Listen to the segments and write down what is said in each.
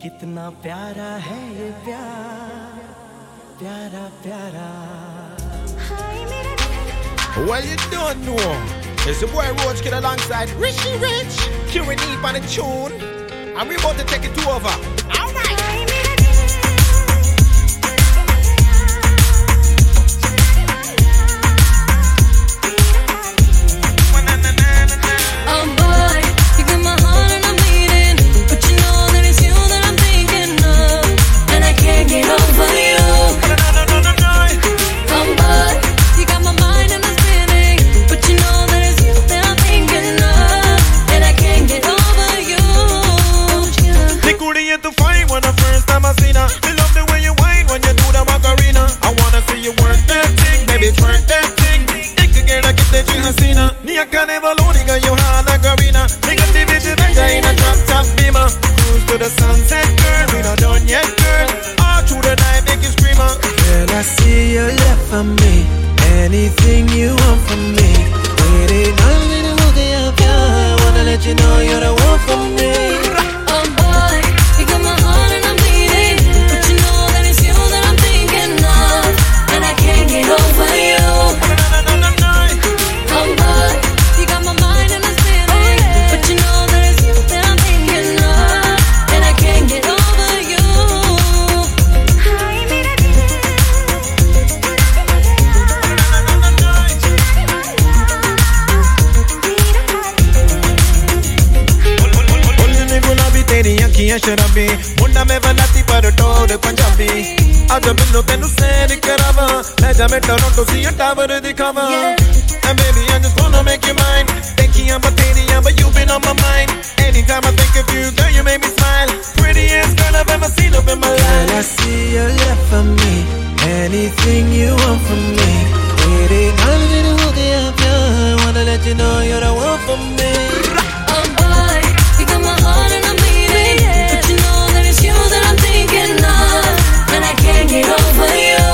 कितना प्यारा है ये प्यार, प्यारा प्यारा. Well, you don't know. It's the boy Roach Kid alongside Richie Rich, Kieran Eve on the tune, and we about to take it over. All right. Nia Canevaloniga, Johanna Garina. Nigga, the vision, in a drop top beamer. Cruise to the sunset, girl. We not done yet, girl. All through the night, make you screamer. Girl, I see your love for me. Anything you want from me. Waiting on me to look at you. I wanna let you know you're the one for me. Oh boy, you got my heart and I'm bleeding. But you know that it's you that I'm thinking of. And I can't get over you. शराबी मुंडा में बनाती पर टोर पंजाबी आज मिलो तेनू सैर करावा ले जा मैं टोरंटो सी टावर दिखावा and baby I just wanna make you mine thinking I'm but you've been on my mind anytime I think of you girl you make me smile prettiest girl I've ever seen up in my life. Girl, I see your love for me anything you want from me waiting on me to look at you I wanna let you know you're the one for me. Oh boy, you got my heart and I'm bleeding. But you know that it's you that I'm thinking of. And I can't get over you.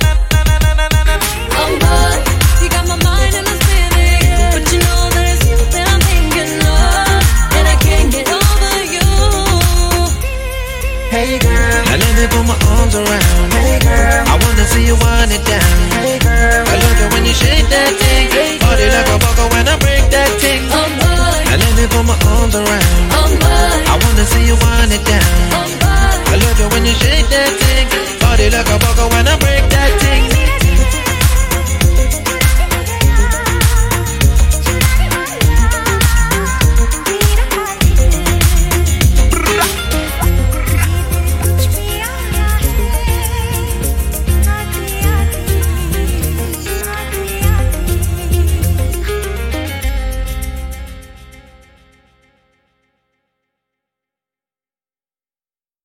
Oh boy, you got my mind and I'm spinning. But you know that it's you that I'm thinking of. And I can't get over you. Hey girl, now let me put my arms around. Hey girl, I wanna see you wind it down. Hey girl, I love it when you shake that thing. Body like a buckle when I break that thing. Oh boy, now let me put my arms around. oh boy, I wanna see you wind it down.